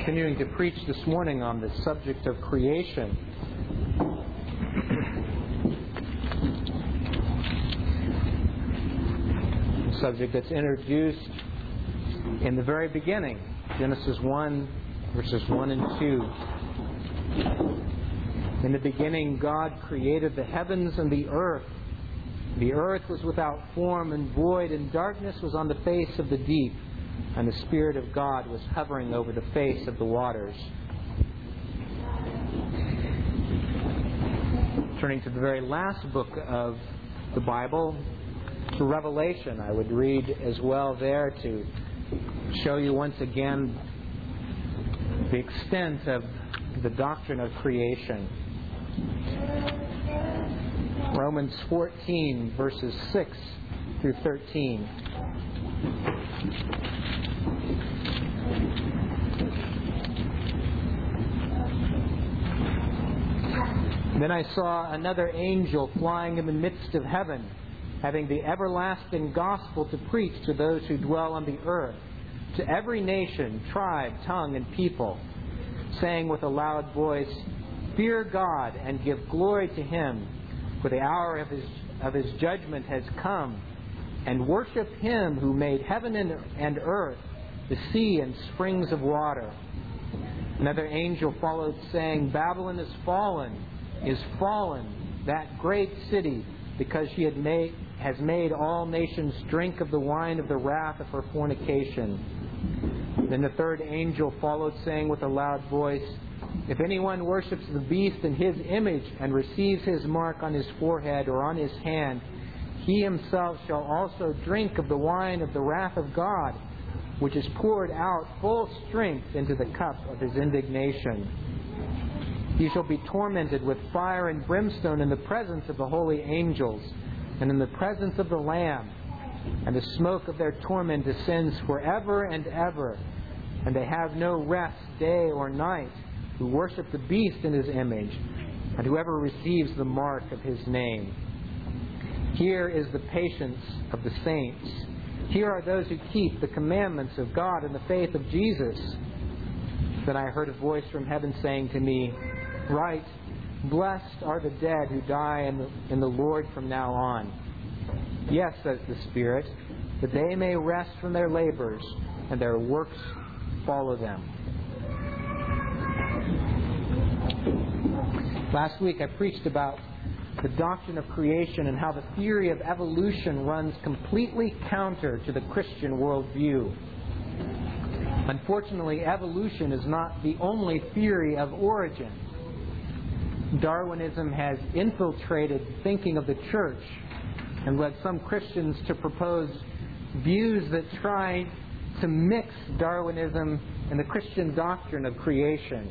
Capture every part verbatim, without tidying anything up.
continuing to preach this morning on the subject of creation. A subject that's introduced in the very beginning, Genesis one, verses one and two. In the beginning, God created the heavens and the earth. The earth was without form and void, and darkness was on the face of the deep, and the Spirit of God was hovering over the face of the waters. Turning to the very last book of the Bible, to Revelation, I would read as well there to show you once again the extent of the doctrine of creation. Romans fourteen, verses six through thirteen. Then I saw another angel flying in the midst of heaven, having the everlasting gospel to preach to those who dwell on the earth, to every nation, tribe, tongue, and people, saying with a loud voice, "Fear God and give glory to Him, for the hour of His of His judgment has come, and worship Him who made heaven and, and earth, the sea and springs of water." Another angel followed, saying, "Babylon is fallen, is fallen, that great city, because she had made, has made all nations drink of the wine of the wrath of her fornication." Then the third angel followed, saying with a loud voice, "If anyone worships the beast in his image and receives his mark on his forehead or on his hand, he himself shall also drink of the wine of the wrath of God, which is poured out full strength into the cup of His indignation. He shall be tormented with fire and brimstone in the presence of the holy angels and in the presence of the Lamb. And the smoke of their torment descends forever and ever. And they have no rest day or night, who worship the beast in his image, and whoever receives the mark of his name. Here is the patience of the saints. Here are those who keep the commandments of God and the faith of Jesus." Then I heard a voice from heaven saying to me, "Write, blessed are the dead who die in the, in the Lord from now on. Yes, says the Spirit, that they may rest from their labors, and their works follow them." Last week I preached about the doctrine of creation and how the theory of evolution runs completely counter to the Christian worldview. Unfortunately, evolution is not the only theory of origin. Darwinism has infiltrated thinking of the church and led some Christians to propose views that try to mix Darwinism and the Christian doctrine of creation.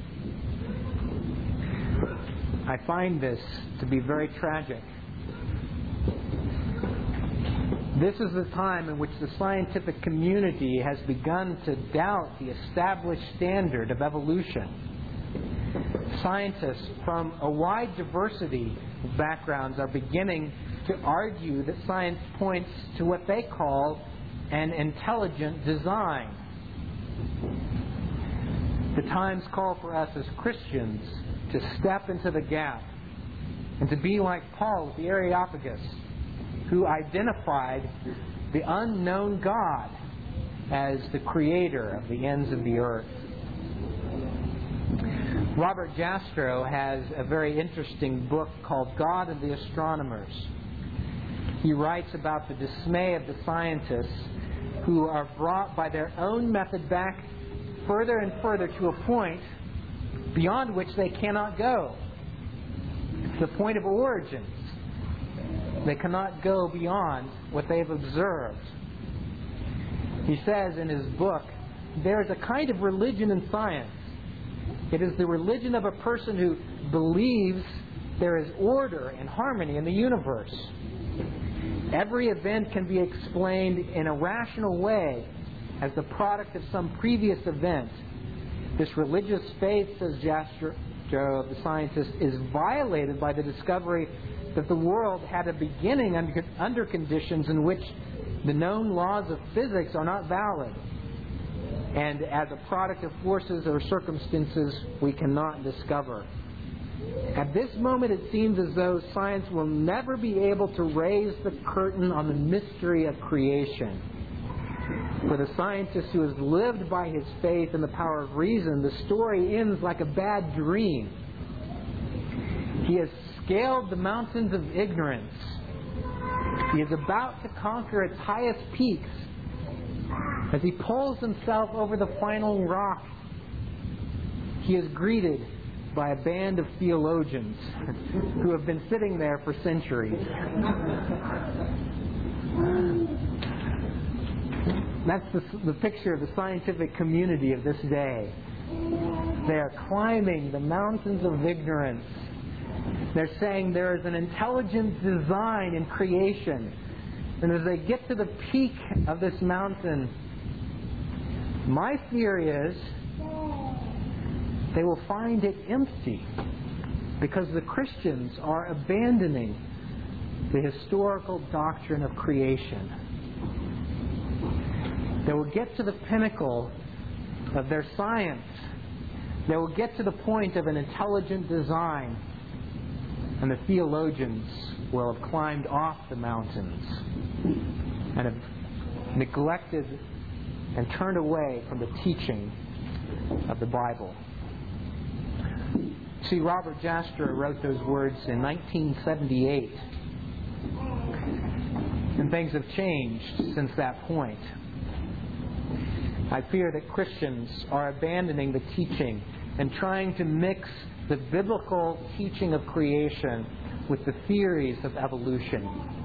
I find this to be very tragic. This is the time in which the scientific community has begun to doubt the established standard of evolution. Scientists from a wide diversity of backgrounds are beginning to argue that science points to what they call an intelligent design. The times call for us as Christians to step into the gap and to be like Paul with the Areopagus, who identified the unknown God as the creator of the ends of the earth. Robert Jastrow has a very interesting book called God and the Astronomers. He writes about the dismay of the scientists who are brought by their own method back further and further to a point beyond which they cannot go. It's the point of origins. They cannot go beyond what they've observed. He says in his book, "There is a kind of religion in science. It is the religion of a person who believes there is order and harmony in the universe. Every event can be explained in a rational way as the product of some previous event. This religious faith, says Jastrow, the scientist, is violated by the discovery that the world had a beginning under, under conditions in which the known laws of physics are not valid. and as a product of forces or circumstances we cannot discover. At this moment, it seems as though science will never be able to raise the curtain on the mystery of creation. For the scientist who has lived by his faith and the power of reason, the story ends like a bad dream. He has scaled the mountains of ignorance. He is about to conquer its highest peaks. As he pulls himself over the final rock, he is greeted by a band of theologians who have been sitting there for centuries. That's the, the picture of the scientific community of this day. They are climbing the mountains of ignorance. They're saying there is an intelligent design in creation. And as they get to the peak of this mountain, my theory is they will find it empty because the Christians are abandoning the historical doctrine of creation. They will get to the pinnacle of their science. They will get to the point of an intelligent design, and the theologians will have climbed off the mountains and have neglected and turned away from the teaching of the Bible. See, Robert Jastrow wrote those words in nineteen seventy-eight. And things have changed since that point. I fear that Christians are abandoning the teaching and trying to mix the biblical teaching of creation with the theories of evolution.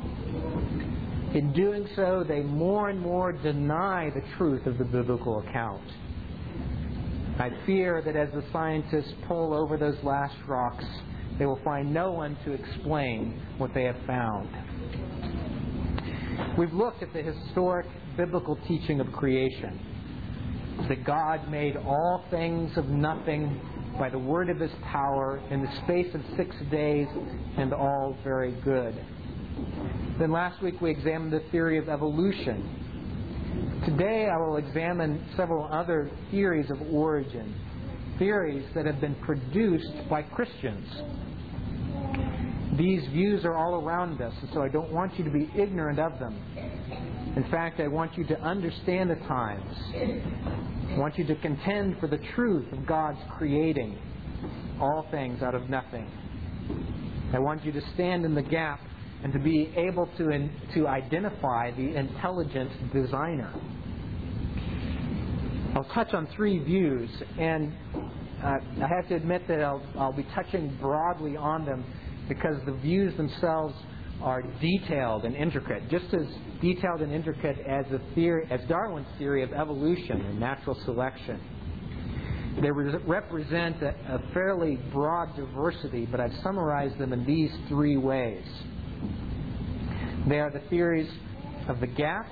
In doing so, they more and more deny the truth of the biblical account. I fear that as the scientists pull over those last rocks, they will find no one to explain what they have found. We've looked at the historic biblical teaching of creation, that God made all things of nothing by the word of His power in the space of six days, and all very good. Then last week we examined the theory of evolution. Today I will examine several other theories of origin, theories that have been produced by Christians. These views are all around us, and so I don't want you to be ignorant of them. In fact, I want you to understand the times. I want you to contend for the truth of God's creating all things out of nothing. I want you to stand in the gap and to be able to, in, to identify the intelligent designer. I'll touch on three views, and uh, I have to admit that I'll, I'll be touching broadly on them because the views themselves are detailed and intricate, just as detailed and intricate as the theory, as Darwin's theory of evolution and natural selection. They re- represent a, a fairly broad diversity, but I've summarized them in these three ways. They are the theories of the gap,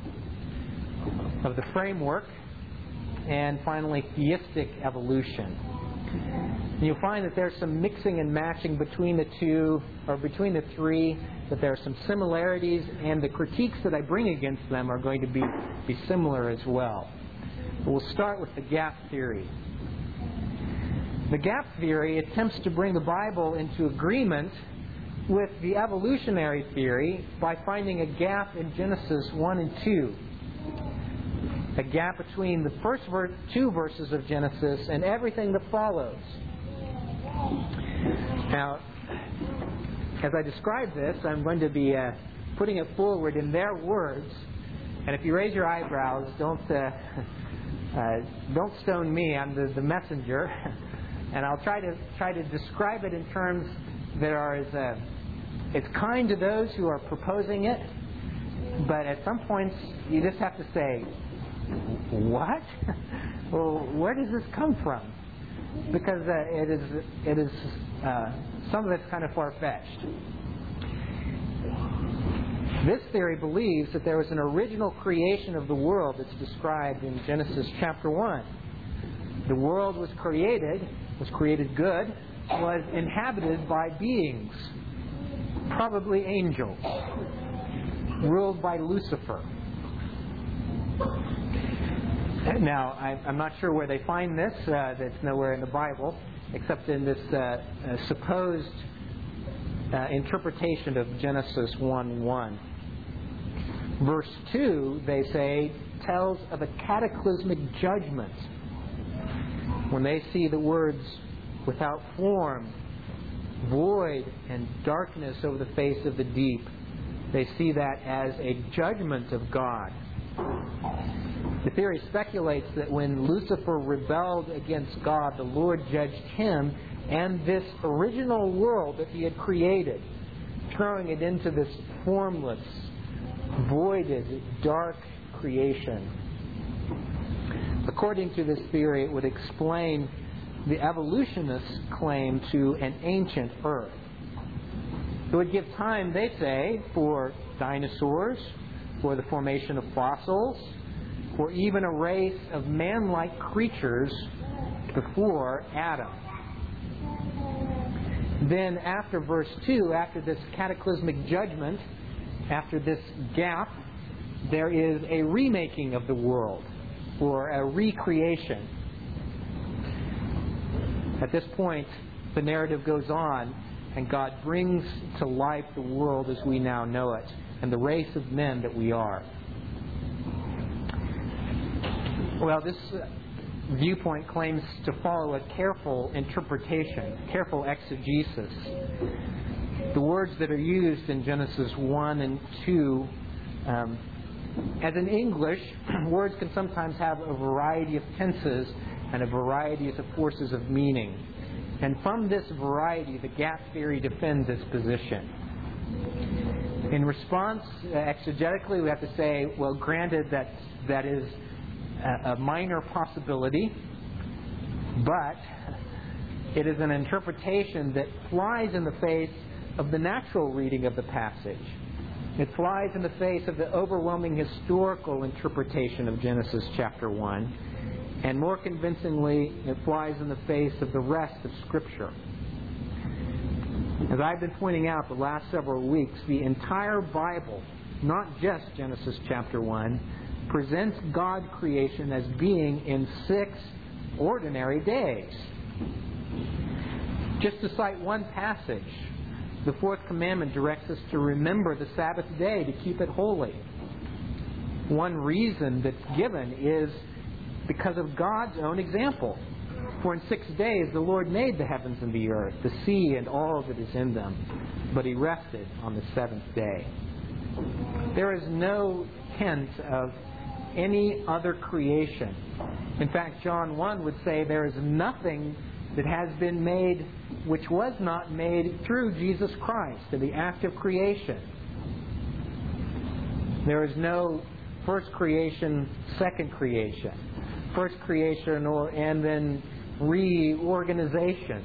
of the framework, and finally theistic evolution. And you'll find that there's some mixing and matching between the two, or between the three, that there are some similarities, and the critiques that I bring against them are going to be, be similar as well. But we'll start with the gap theory. The gap theory attempts to bring the Bible into agreement with the evolutionary theory by finding a gap in Genesis one and two. A gap between the first ver- two verses of Genesis and everything that follows. Now, as I describe this, I'm going to be uh, putting it forward in their words. And if you raise your eyebrows, don't uh, uh, don't stone me. I'm the, the messenger, and I'll try to try to describe it in terms that are as uh, it's kind to those who are proposing it, but at some points you just have to say, "What? Well, where does this come from?" Because uh, it is it is uh, some of it's kind of far-fetched. This theory believes that there was an original creation of the world that's described in Genesis chapter one. The world was created, was created good, was inhabited by beings, probably angels, ruled by Lucifer. Now, I, I'm not sure where they find this. Uh, that's nowhere in the Bible, except in this uh, uh, supposed uh, interpretation of Genesis one one. Verse two, they say, tells of a cataclysmic judgment. When they see the words, without form, void, and darkness over the face of the deep, they see that as a judgment of God. The theory speculates that when Lucifer rebelled against God, the Lord judged him and this original world that he had created, throwing it into this formless, voided, dark creation. According to this theory, it would explain the evolutionists' claim to an ancient Earth. It would give time, they say, for dinosaurs, for the formation of fossils, for even a race of man-like creatures before Adam. Then after verse two, after this cataclysmic judgment, after this gap, there is a remaking of the world, or a recreation. At this point, the narrative goes on, and God brings to life the world as we now know it, and the race of men that we are. Well, this viewpoint claims to follow a careful interpretation, careful exegesis. The words that are used in Genesis one and two, um, as in English, words can sometimes have a variety of tenses and a variety of forces of meaning. And from this variety, the gap theory defends its position. In response, uh, exegetically, we have to say, well, granted that that is a, a minor possibility, but it is an interpretation that flies in the face of the natural reading of the passage. It flies in the face of the overwhelming historical interpretation of Genesis chapter one. And more convincingly, it flies in the face of the rest of Scripture. As I've been pointing out the last several weeks, the entire Bible, not just Genesis chapter one, presents God creation as being in six ordinary days. Just to cite one passage, the fourth commandment directs us to remember the Sabbath day, to keep it holy. One reason that's given is because of God's own example. For in six days the Lord made the heavens and the earth, the sea and all that is in them, but He rested on the seventh day. There is no hint of any other creation. In fact, John one would say there is nothing that has been made which was not made through Jesus Christ in the act of creation. There is no first creation, second creation. First creation or and then reorganization.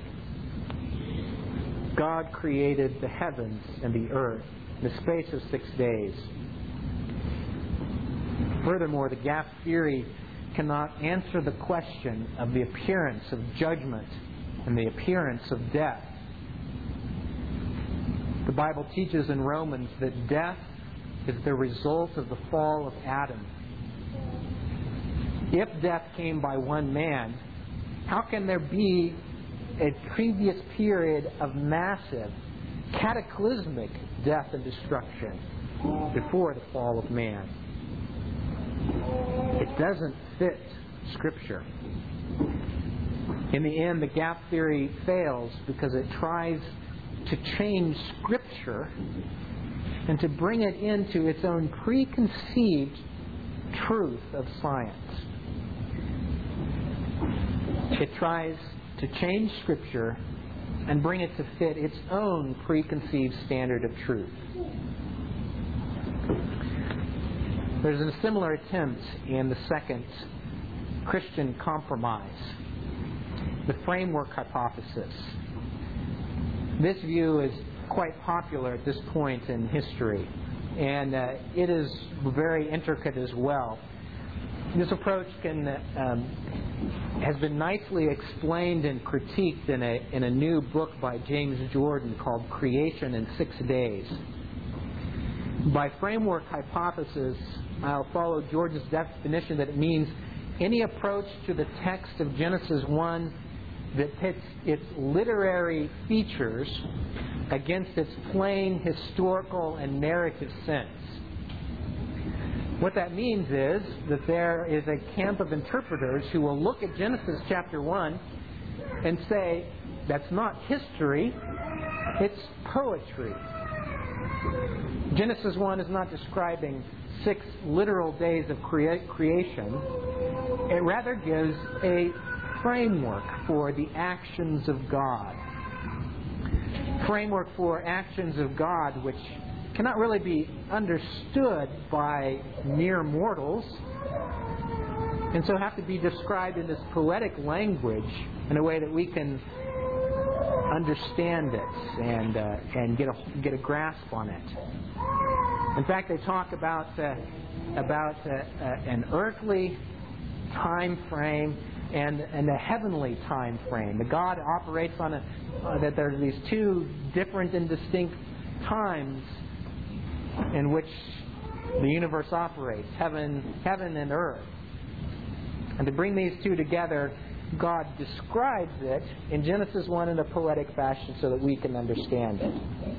God created the heavens and the earth in the space of six days. Furthermore, the gap theory cannot answer the question of the appearance of judgment and the appearance of death. The Bible teaches in Romans that death is the result of the fall of Adam. If death came by one man, how can there be a previous period of massive, cataclysmic death and destruction before the fall of man? It doesn't fit Scripture. In the end, the gap theory fails because it tries to change Scripture and to bring it into its own preconceived truth of science. It tries to change Scripture and bring it to fit its own preconceived standard of truth. There's a similar attempt in the second Christian compromise, the framework hypothesis. This view is quite popular at this point in history, and uh, it is very intricate as well. This approach can um, has been nicely explained and critiqued in a in a new book by James Jordan called Creation in Six Days. By framework hypothesis, I'll follow Jordan's definition that it means any approach to the text of Genesis one that pits its literary features against its plain historical and narrative sense. What that means is that there is a camp of interpreters who will look at Genesis chapter one and say, that's not history, it's poetry. Genesis one is not describing six literal days of crea- creation. It rather gives a framework for the actions of God. Framework for actions of God which cannot really be understood by mere mortals, and so have to be described in this poetic language in a way that we can understand it and uh, and get a get a grasp on it. In fact, they talk about uh, about uh, uh, an earthly time frame and and a heavenly time frame. The God operates on a uh, that there's these two different and distinct times in which the universe operates, heaven, heaven and earth. And to bring these two together, God describes it in Genesis one in a poetic fashion so that we can understand it.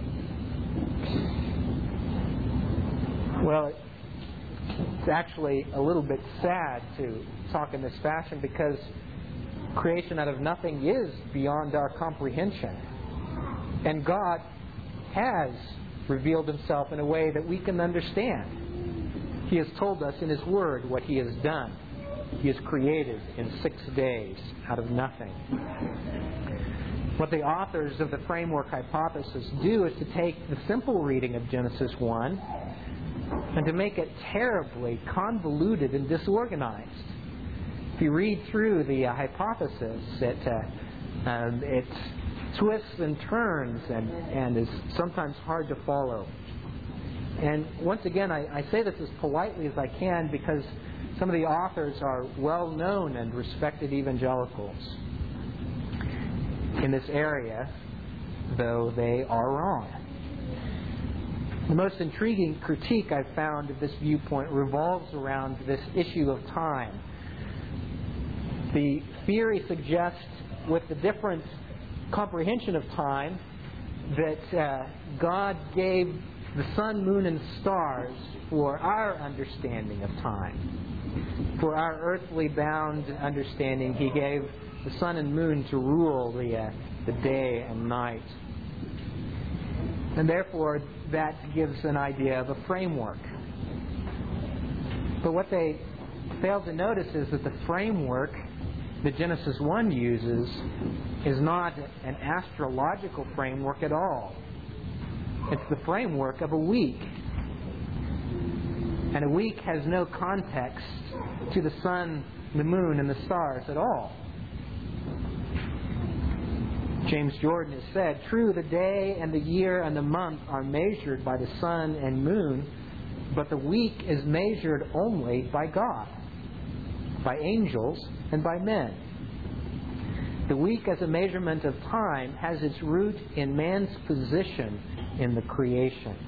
Well, it's actually a little bit sad to talk in this fashion because creation out of nothing is beyond our comprehension. And God has revealed Himself in a way that we can understand. He has told us in His Word what He has done. He has created in six days out of nothing. What the authors of the framework hypothesis do is to take the simple reading of Genesis one and to make it terribly convoluted and disorganized. If you read through the uh, hypothesis, it, uh, um, it twists and turns and, and is sometimes hard to follow. And once again, I, I say this as politely as I can because some of the authors are well-known and respected evangelicals in this area, though they are wrong. The most intriguing critique I've found of this viewpoint revolves around this issue of time. The theory suggests, with the different comprehension of time, that uh, God gave the sun, moon, and stars for our understanding of time. For our earthly bound understanding, He gave the sun and moon to rule the, uh, the day and night. And therefore, that gives an idea of a framework. But what they fail to notice is that the framework that Genesis one uses is not an astrological framework at all. It's the framework of a week. And a week has no context to the sun, the moon, and the stars at all. James Jordan has said, "True, the day and the year and the month are measured by the sun and moon, but the week is measured only by God, by angels, and by men. The week as a measurement of time has its root in man's position in the creation.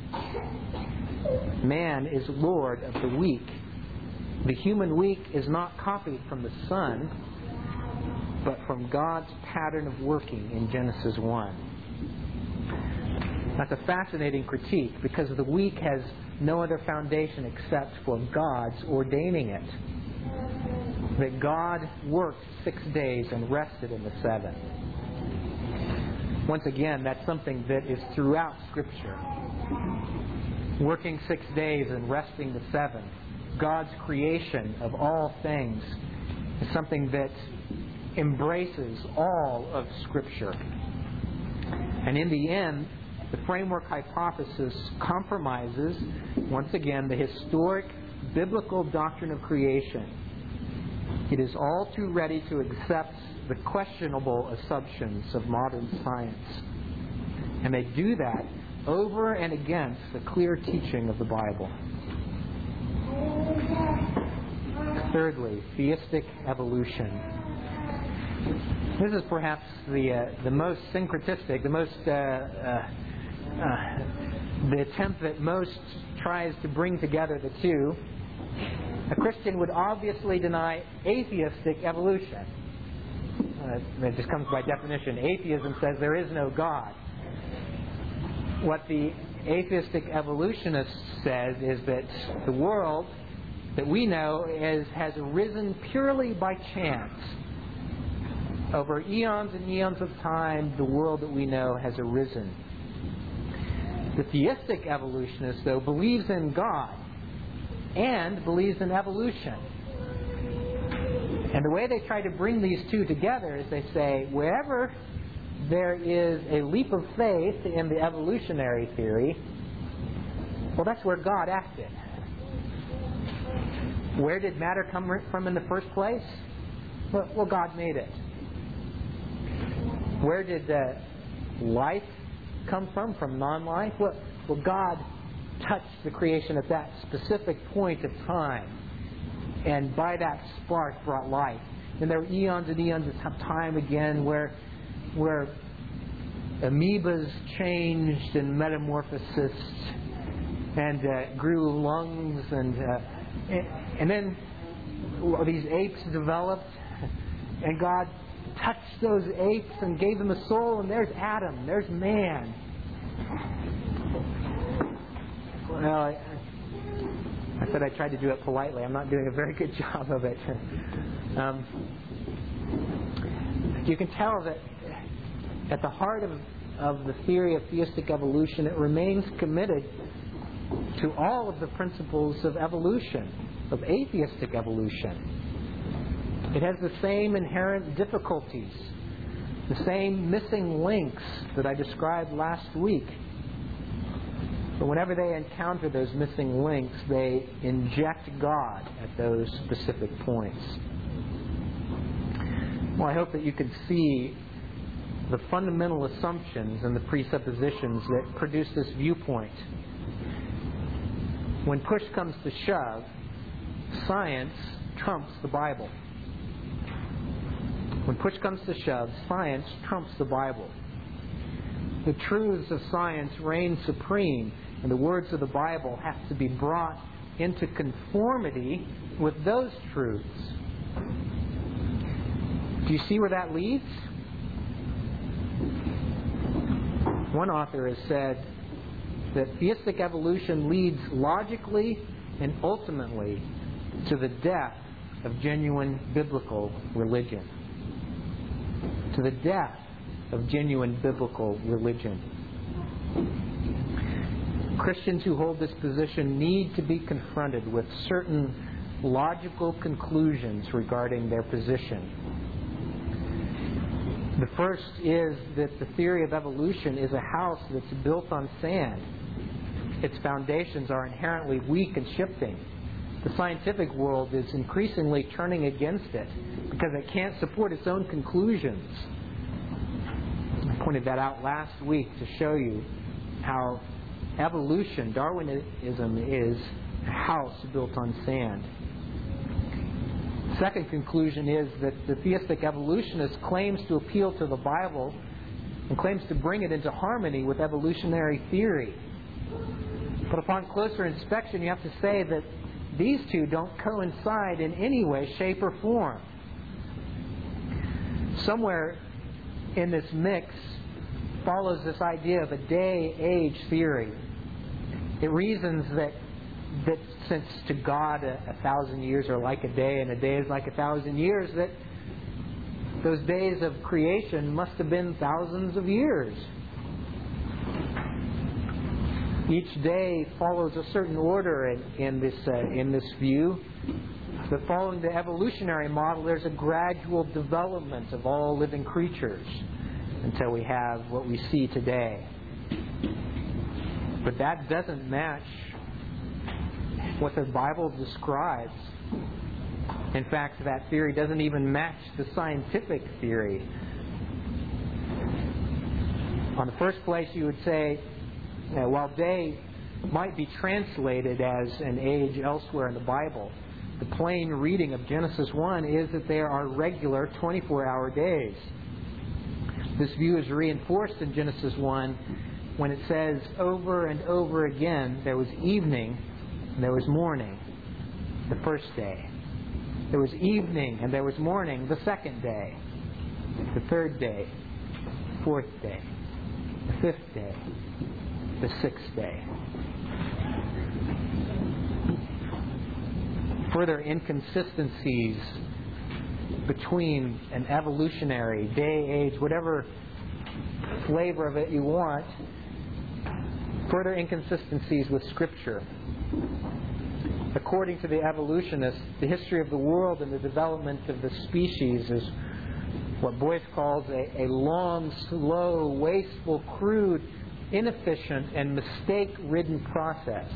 Man is Lord of the week. The human week is not copied from the sun, but from God's pattern of working in Genesis one." That's a fascinating critique because the week has no other foundation except for God's ordaining it. That God worked six days and rested in the seventh. Once again, that's something that is throughout Scripture. Working six days and resting the seventh. God's creation of all things is something that embraces all of Scripture. And in the end, the framework hypothesis compromises, once again, the historic biblical doctrine of creation. It is all too ready to accept the questionable assumptions of modern science. And they do that over and against the clear teaching of the Bible. Thirdly, theistic evolution. This is perhaps the uh, the most syncretistic, the most uh, uh, uh, the attempt that most tries to bring together the two. A Christian would obviously deny atheistic evolution. Uh, it just comes by definition. Atheism says there is no God. What the atheistic evolutionist says is that the world that we know is, has arisen purely by chance. Over eons and eons of time, the world that we know has arisen. The theistic evolutionist, though, believes in God and believes in evolution. And the way they try to bring these two together is they say, wherever there is a leap of faith in the evolutionary theory, well, that's where God acted. Where did matter come from in the first place? Well, well God made it. Where did uh, life come from, from non-life? Well, well, God touched the creation at that specific point of time, and by that spark brought life. And there were eons and eons of time again where where amoebas changed and metamorphosis and uh, grew lungs, and, uh, and and then well, these apes developed, and God touched those apes and gave them a soul, and there's Adam, there's man. Well, I, I said I tried to do it politely. I'm not doing a very good job of it. Um, you can tell that at the heart of, of the theory of theistic evolution, it remains committed to all of the principles of evolution, of atheistic evolution. It has the same inherent difficulties, the same missing links that I described last week. But whenever they encounter those missing links, they inject God at those specific points. Well, I hope that you can see the fundamental assumptions and the presuppositions that produce this viewpoint. When push comes to shove, science trumps the Bible. When push comes to shove, science trumps the Bible. The truths of science reign supreme, and the words of the Bible have to be brought into conformity with those truths. Do you see where that leads? One author has said that theistic evolution leads logically and ultimately to the death of genuine biblical religion. To the death of genuine biblical religion. Christians who hold this position need to be confronted with certain logical conclusions regarding their position. The first is that the theory of evolution is a house that's built on sand. Its foundations are inherently weak and shifting. The scientific world is increasingly turning against it because it can't support its own conclusions. I pointed that out last week to show you how evolution, Darwinism, is a house built on sand. Second conclusion is that the theistic evolutionist claims to appeal to the Bible and claims to bring it into harmony with evolutionary theory. But upon closer inspection, you have to say that these two don't coincide in any way, shape, or form. Somewhere in this mix follows this idea of a day-age theory. It reasons that that since to God a, a thousand years are like a day and a day is like a thousand years, that those days of creation must have been thousands of years. Each day follows a certain order in, in this uh, in this view. But following the evolutionary model, there's a gradual development of all living creatures until we have what we see today. But that doesn't match what the Bible describes. In fact, that theory doesn't even match the scientific theory. On the first place, you would say, uh, while day might be translated as an age elsewhere in the Bible, the plain reading of Genesis one is that there are regular twenty-four hour days. This view is reinforced in Genesis one when it says over and over again there was evening and there was morning. the first day. There was evening and there was morning, the second day. The third day, fourth day, the fifth day, the sixth day. Further inconsistencies between an evolutionary, day, age, whatever flavor of it you want, further inconsistencies with Scripture. According to the evolutionists, the history of the world and the development of the species is what Boyce calls a, a long, slow, wasteful, crude, inefficient, and mistake-ridden process.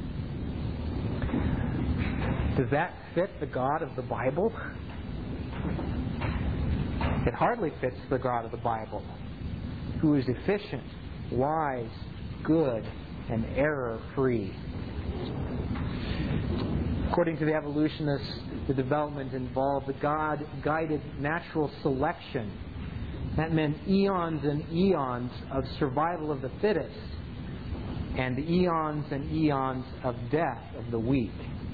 Does that fit the God of the Bible? It hardly fits the God of the Bible, who is efficient, wise, good, and error-free. According to the evolutionists, the development involved the God-guided natural selection. That meant eons and eons of survival of the fittest and eons and eons of death of the weak.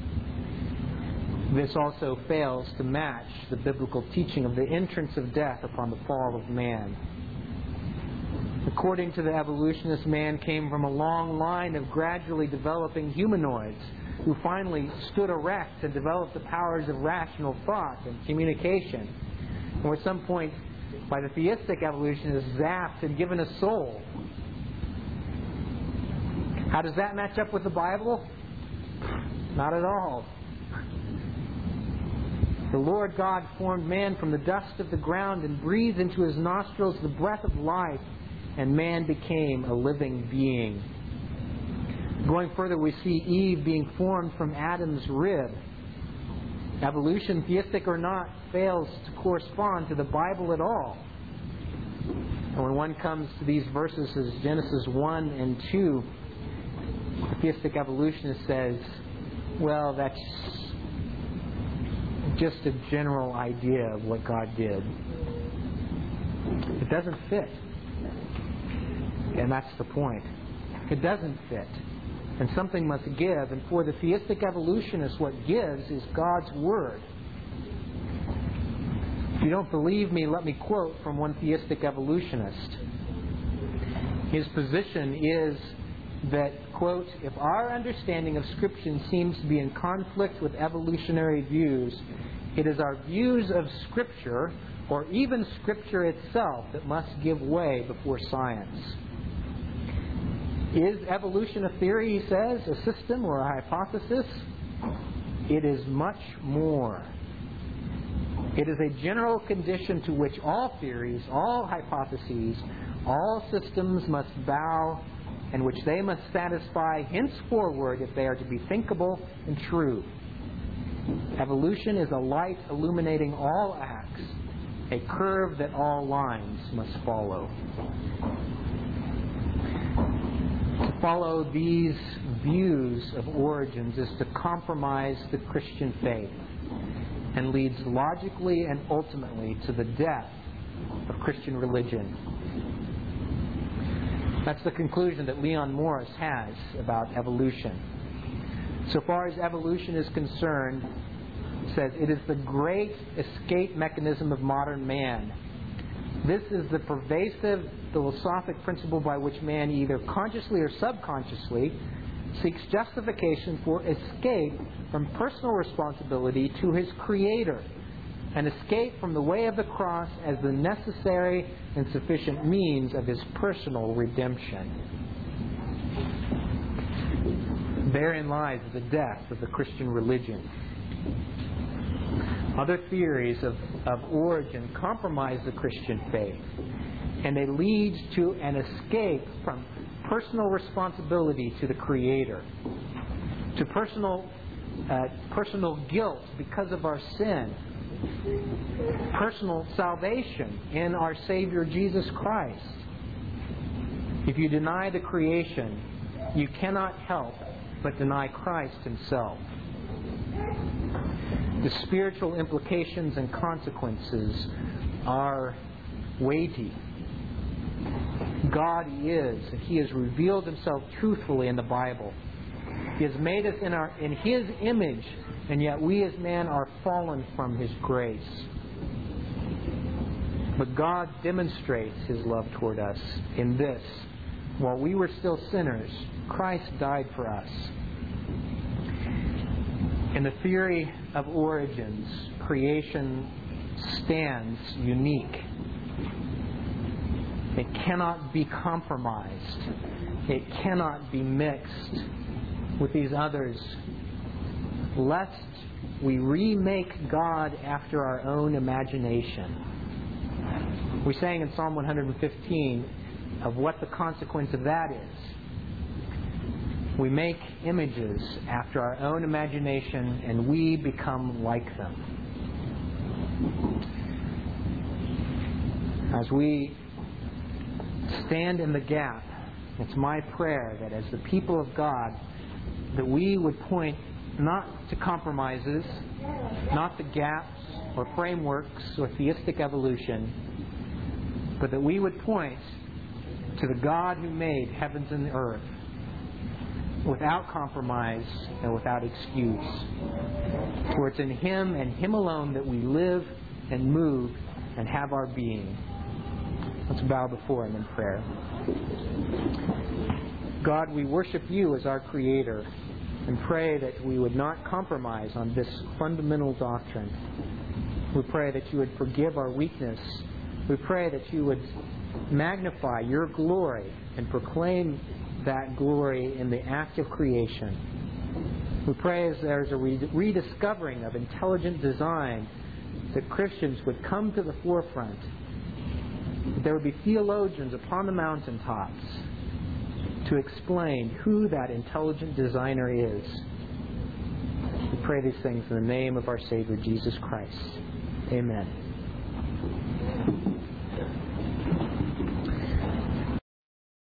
This also fails to match the biblical teaching of the entrance of death upon the fall of man. According to the evolutionists, man came from a long line of gradually developing humanoids who finally stood erect and developed the powers of rational thought and communication, and were at some point, by the theistic evolutionists, zapped and given a soul. How does that match up with the Bible? Not at all. The Lord God formed man from the dust of the ground and breathed into his nostrils the breath of life, and man became a living being. Going further, we see Eve being formed from Adam's rib. Evolution, theistic or not, fails to correspond to the Bible at all. And when one comes to these verses as Genesis one and two, the theistic evolutionist says, well, that's just a general idea of what God did. It doesn't fit. And that's the point. It doesn't fit. And something must give. And for the theistic evolutionist, what gives is God's Word. If you don't believe me, let me quote from one theistic evolutionist. His position is that, quote, if our understanding of Scripture seems to be in conflict with evolutionary views, it is our views of Scripture, or even Scripture itself, that must give way before science. Is evolution a theory, he says, a system or a hypothesis? It is much more. It is a general condition to which all theories, all hypotheses, all systems must bow, and which they must satisfy henceforward if they are to be thinkable and true. Evolution is a light illuminating all acts, a curve that all lines must follow. To follow these views of origins is to compromise the Christian faith and leads logically and ultimately to the death of Christian religion. That's the conclusion that Leon Morris has about evolution. So far as evolution is concerned, he says, it is the great escape mechanism of modern man. This is the pervasive philosophic principle by which man either consciously or subconsciously seeks justification for escape from personal responsibility to his Creator, and escape from the way of the cross as the necessary and sufficient means of his personal redemption. Therein lies the death of the Christian religion. Other theories of, of origin compromise the Christian faith, and they lead to an escape from personal responsibility to the Creator, to personal, uh, personal guilt because of our sin, personal salvation in our Savior Jesus Christ. If you deny the creation, you cannot help but deny Christ Himself. The spiritual implications and consequences are weighty. God is, and He has revealed Himself truthfully in the Bible. He has made us in, our, in His image, and yet we as man are fallen from His grace. But God demonstrates His love toward us in this. While we were still sinners, Christ died for us. In the theory of origins, creation stands unique. It cannot be compromised. It cannot be mixed with these others, lest we remake God after our own imagination. We sang in Psalm one fifteen of what the consequence of that is. We make images after our own imagination, and we become like them. As we stand in the gap, it's my prayer that as the people of God, that we would point not to compromises, not to gaps or frameworks or theistic evolution, but that we would point to the God who made heavens and the earth without compromise and without excuse. For it's in Him and Him alone that we live and move and have our being. Let's bow before Him in prayer. God, we worship You as our Creator and pray that we would not compromise on this fundamental doctrine. We pray that You would forgive our weakness. We pray that You would magnify Your glory and proclaim that glory in the act of creation. We pray as there's a rediscovering of intelligent design that Christians would come to the forefront. That there would be theologians upon the mountaintops to explain who that intelligent designer is. We pray these things in the name of our Savior, Jesus Christ. Amen.